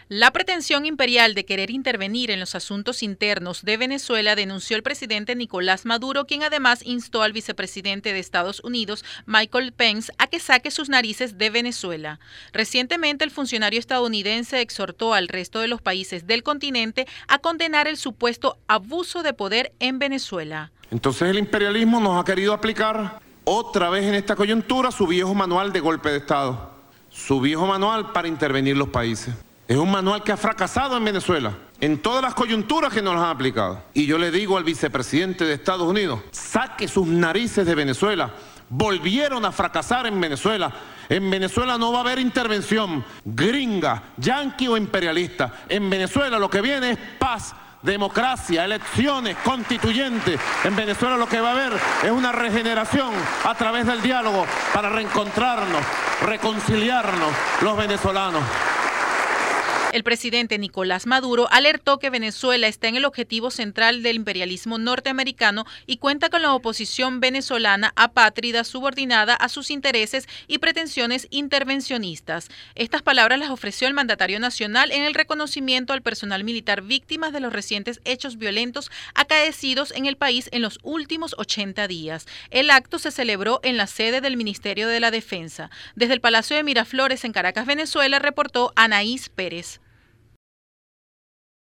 La pretensión imperial de querer intervenir en los asuntos internos de Venezuela denunció el presidente Nicolás Maduro, quien además instó al vicepresidente de Estados Unidos, Michael Pence, a que saque sus narices de Venezuela. Recientemente, el funcionario estadounidense exhortó al resto de los países del continente a condenar el supuesto abuso de poder en Venezuela. Entonces el imperialismo nos ha querido aplicar otra vez en esta coyuntura su viejo manual de golpe de Estado, su viejo manual para intervenir los países. Es un manual que ha fracasado en Venezuela, en todas las coyunturas que nos han aplicado. Y yo le digo al vicepresidente de Estados Unidos, saque sus narices de Venezuela. Volvieron a fracasar en Venezuela. En Venezuela no va a haber intervención gringa, yanqui o imperialista. En Venezuela lo que viene es paz, democracia, elecciones constituyentes. En Venezuela lo que va a haber es una regeneración a través del diálogo para reencontrarnos, reconciliarnos los venezolanos. El presidente Nicolás Maduro alertó que Venezuela está en el objetivo central del imperialismo norteamericano y cuenta con la oposición venezolana apátrida subordinada a sus intereses y pretensiones intervencionistas. Estas palabras las ofreció el mandatario nacional en el reconocimiento al personal militar víctimas de los recientes hechos violentos acaecidos en el país en los últimos 80 días. El acto se celebró en la sede del Ministerio de la Defensa. Desde el Palacio de Miraflores en Caracas, Venezuela, reportó Anaís Pérez.